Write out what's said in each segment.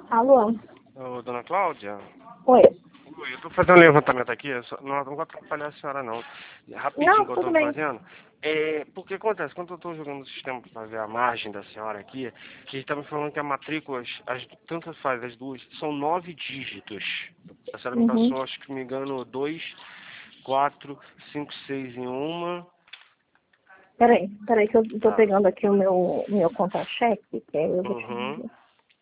Alô? Ô, dona Cláudia? Oi. Oi, eu tô fazendo um levantamento aqui, não vou atrapalhar a senhora não. Rapidinho Não, que eu tudo tô bem. fazendo. Porque acontece, quando eu tô jogando o sistema pra ver a margem da senhora aqui, que tá me falando que a matrícula, tanto faz as duas, são 9 dígitos. A senhora me Uhum. passou, acho que me engano, 2, 4, 5, 6 em uma. Peraí que eu tô Tá. pegando aqui o meu contra-cheque, que aí eu vou te Uhum. dizer.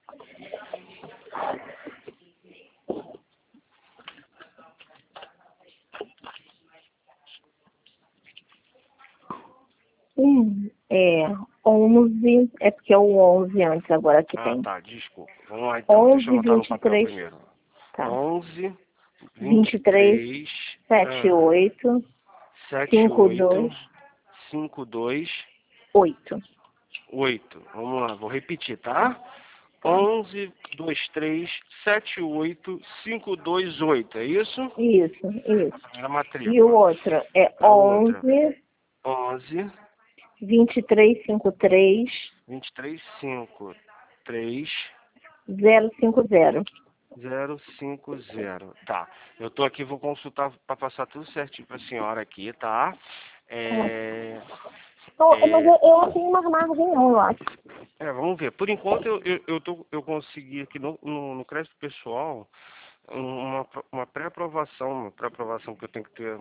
É 11, é porque é o 11 antes agora que Ah, tem. tá, desculpa. Vamos lá então, deixa eu 11, anotar no papel 23, primeiro. tá. 11, 23, 23, 78, 78, 52, 52, 8. 8. Vamos lá, vou repetir, tá? Tá. 11, 23, 78, 528, é isso? Isso, A isso. primeira E o matrícula. outro é A outra, 11, 11, 23, 53, 23, 5, 3, 050. 050. Tá, eu tô aqui, vou consultar para passar tudo certinho pra senhora aqui, tá? Tá. É, Então, mas é, eu não tenho uma margem não, eu acho. vamos ver. Por enquanto eu consegui aqui no crédito pessoal uma pré-aprovação que eu tenho que ter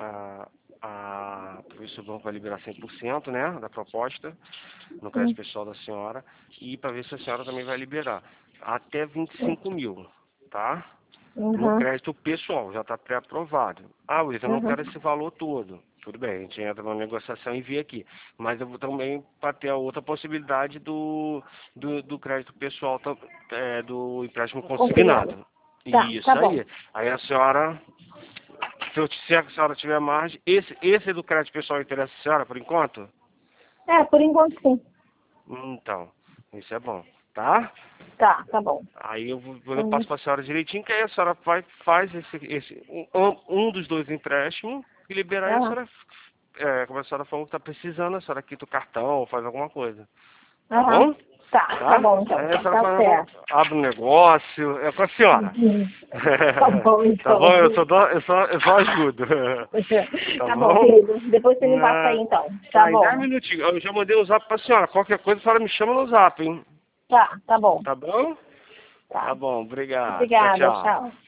para ver se o banco vai liberar 100%, né, da proposta no Hum. crédito pessoal da senhora e para ver se a senhora também vai liberar até 25 mil, tá? No Uhum. crédito pessoal, já está pré-aprovado. Ah, Luiz, eu não Uhum. quero esse valor todo. Tudo bem, a gente entra na negociação e vê aqui. Mas eu vou também para ter a outra possibilidade do crédito pessoal, do empréstimo Consignado. consignado. Tá Isso bom. aí. Aí a senhora, se a senhora tiver margem, esse do crédito pessoal interessa a senhora por enquanto? É, por enquanto sim. Então, isso é bom, tá? Tá bom. Aí eu Hum. passo para a senhora direitinho, que aí a senhora faz um dos dois empréstimos e liberar e a Aham. senhora, como a senhora falou que está precisando, a senhora quita o cartão ou faz alguma coisa. Tá Aham. bom? Tá Tá? bom então. Aí a senhora Tá certo. abre um negócio, é com a senhora. Uhum. Tá bom Tá então. bom? Eu só ajudo. Tá Tá bom, bom? querido. Depois você me passa aí Na... então. Tá Tá, em 10 bom. minutinhos. Eu já mandei o zap pra senhora. Qualquer coisa a senhora me chama no zap, hein? Tá bom. Tá bom? Tá. Tá bom, obrigado. Tchau, Obrigada, tchau. tchau.